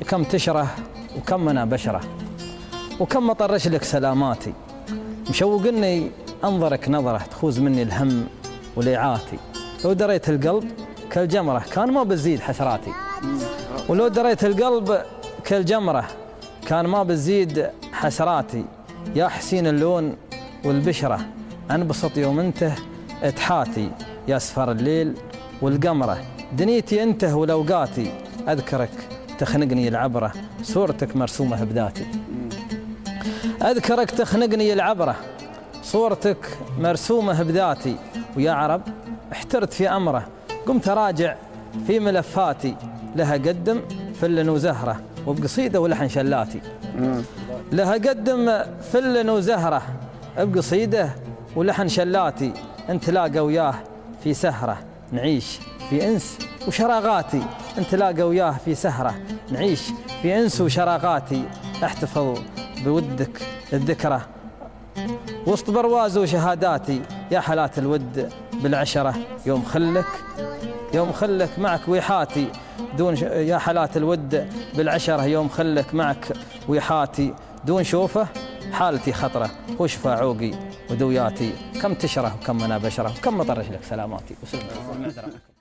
كم تشره وكم أنا بشره، وكم أطرش لك سلاماتي، مشوقني أنظرك نظرة تخوز مني الهم وليعاتي. لو دريت القلب كالجمرة كان ما بتزيد حسراتي، ولو دريت القلب كالجمرة كان ما بتزيد حسراتي. يا حسين اللون والبشرة أنبسط يوم انته اتحاتي، يا سفر الليل والقمرة دنيتي انته ولوقاتي. أذكرك تخنقني العبرة صورتك مرسومة بذاتي، أذكرك تخنقني العبرة صورتك مرسومة بذاتي. ويا عرب احترت في أمره قمت أراجع في ملفاتي، لها قدم فل وزهرة وبقصيدة ولحن شلاتي. لها قدم فل وزهرة بقصيدة ولحن شلاتي، انت لاقى وياه في سهرة نعيش في انس وشراغاتي. انت لاقى وياه في سهرة نعيش في انس وشراغاتي. احتفظ بودك الذكرى وسط برواز وشهاداتي، يا حالات الود بالعشرة يوم خلك معك ويحاتي. يا حالات الود بالعشرة يوم خلك معك ويحاتي. دون شوفه حالتي خطرة وشفى عوقي ودوياتي. كم تشره وكم أنا بشره وكم أطرش لك سلاماتي.